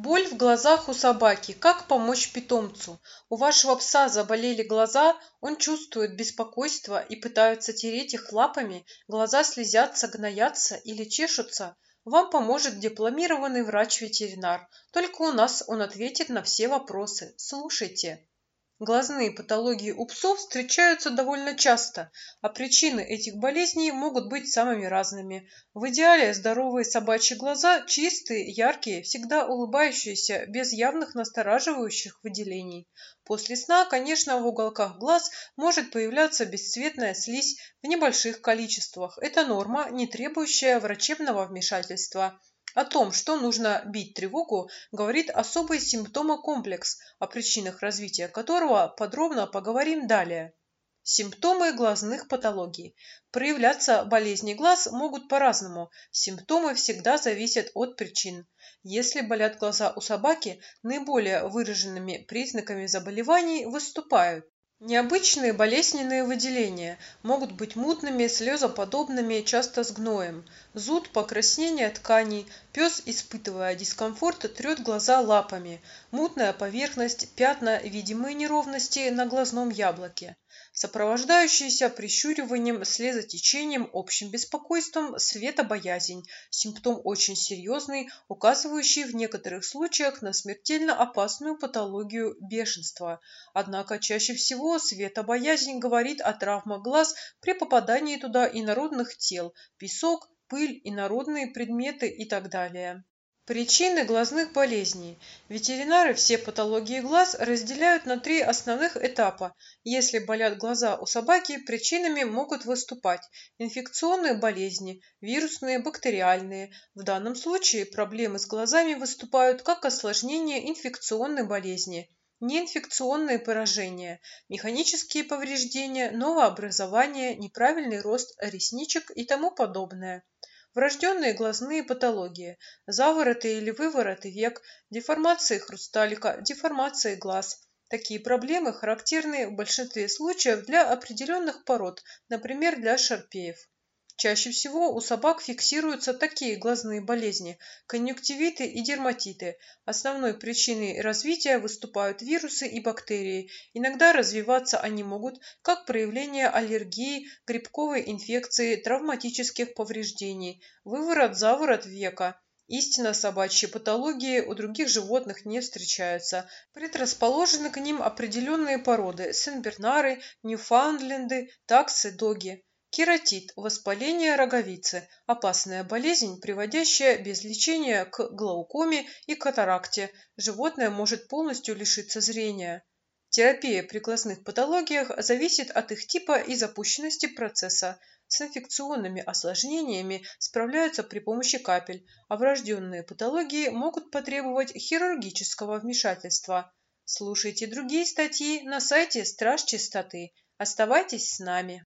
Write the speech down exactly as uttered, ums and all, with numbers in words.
Боль в глазах у собаки. Как помочь питомцу? У вашего пса заболели глаза, он чувствует беспокойство и пытается тереть их лапами, глаза слезятся, гноятся или чешутся. Вам поможет дипломированный врач-ветеринар. Только у нас он ответит на все вопросы. Слушайте. Глазные патологии у псов встречаются довольно часто, а причины этих болезней могут быть самыми разными. В идеале здоровые собачьи глаза чистые, яркие, всегда улыбающиеся, без явных настораживающих выделений. После сна, конечно, в уголках глаз может появляться бесцветная слизь в небольших количествах. Это норма, не требующая врачебного вмешательства. О том, что нужно бить тревогу, говорит особый симптомокомплекс, о причинах развития которого подробно поговорим далее. Симптомы глазных патологий. Проявляться болезни глаз могут по-разному. Симптомы всегда зависят от причин. Если болят глаза у собаки, наиболее выраженными признаками заболеваний выступают необычные болезненные выделения, могут быть мутными, слезоподобными, часто с гноем. Зуд, покраснение тканей, пес, испытывая дискомфорт, трет глаза лапами. Мутная поверхность, пятна, видимые неровности на глазном яблоке. Сопровождающиеся прищуриванием, слезотечением, общим беспокойством, светобоязнь. Симптом очень серьезный, указывающий в некоторых случаях на смертельно опасную патологию бешенства. Однако чаще всего светобоязнь говорит о травмах глаз при попадании туда инородных тел, песок, пыль, инородные предметы и так далее. Причины глазных болезней. Ветеринары все патологии глаз разделяют на три основных этапа. Если болят глаза у собаки, причинами могут выступать инфекционные болезни, вирусные, бактериальные. В данном случае проблемы с глазами выступают как осложнение инфекционной болезни. Неинфекционные поражения, механические повреждения, новообразование, неправильный рост ресничек и тому подобное. Врожденные глазные патологии, завороты или вывороты век, деформации хрусталика, деформации глаз. Такие проблемы характерны в большинстве случаев для определенных пород, например, для шарпеев. Чаще всего у собак фиксируются такие глазные болезни – конъюнктивиты и дерматиты. Основной причиной развития выступают вирусы и бактерии. Иногда развиваться они могут как проявление аллергии, грибковой инфекции, травматических повреждений, выворот-заворот века. Истинно собачьи патологии у других животных не встречаются. Предрасположены к ним определенные породы – сенбернары, ньюфаундленды, таксы, доги. Кератит – воспаление роговицы, опасная болезнь, приводящая без лечения к глаукоме и катаракте. Животное может полностью лишиться зрения. Терапия при глазных патологиях зависит от их типа и запущенности процесса. С инфекционными осложнениями справляются при помощи капель, а врожденные патологии могут потребовать хирургического вмешательства. Слушайте другие статьи на сайте Страж Чистоты. Оставайтесь с нами.